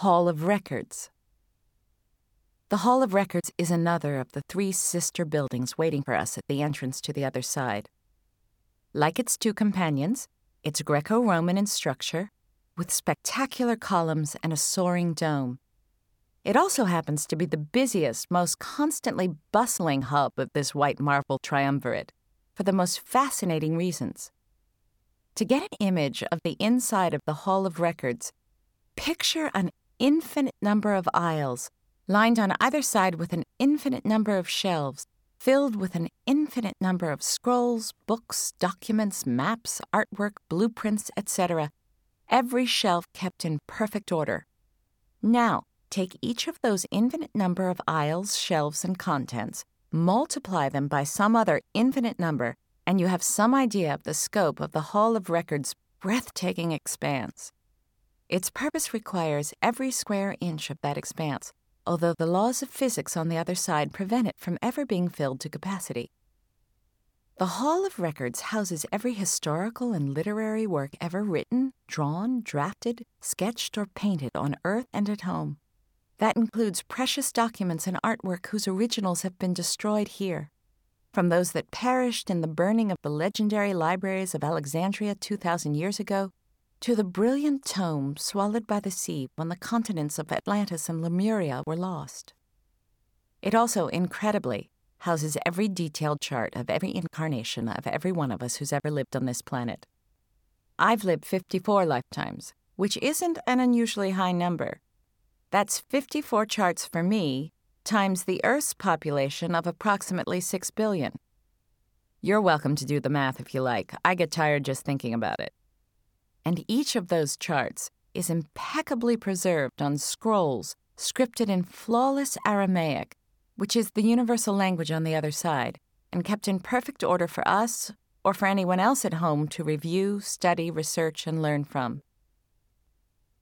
Hall of Records. The Hall of Records is another of the three sister buildings waiting for us at the entrance to the other side. Like its two companions, it's Greco-Roman in structure, with spectacular columns and a soaring dome. It also happens to be the busiest, most constantly bustling hub of this white marble triumvirate, for the most fascinating reasons. To get an image of the inside of the Hall of Records, picture an infinite number of aisles, lined on either side with an infinite number of shelves, filled with an infinite number of scrolls, books, documents, maps, artwork, blueprints, etc., every shelf kept in perfect order. Now, take each of those infinite number of aisles, shelves, and contents, multiply them by some other infinite number, and you have some idea of the scope of the Hall of Records' breathtaking expanse. Its purpose requires every square inch of that expanse, although the laws of physics on the other side prevent it from ever being filled to capacity. The Hall of Records houses every historical and literary work ever written, drawn, drafted, sketched, or painted on Earth and at home. That includes precious documents and artwork whose originals have been destroyed here, from those that perished in the burning of the legendary libraries of Alexandria 2,000 years ago, to the brilliant tome swallowed by the sea when the continents of Atlantis and Lemuria were lost. It also, incredibly, houses every detailed chart of every incarnation of every one of us who's ever lived on this planet. I've lived 54 lifetimes, which isn't an unusually high number. That's 54 charts for me, times the Earth's population of approximately 6 billion. You're welcome to do the math if you like. I get tired just thinking about it. And each of those charts is impeccably preserved on scrolls scripted in flawless Aramaic, which is the universal language on the other side, and kept in perfect order for us or for anyone else at home to review, study, research, and learn from.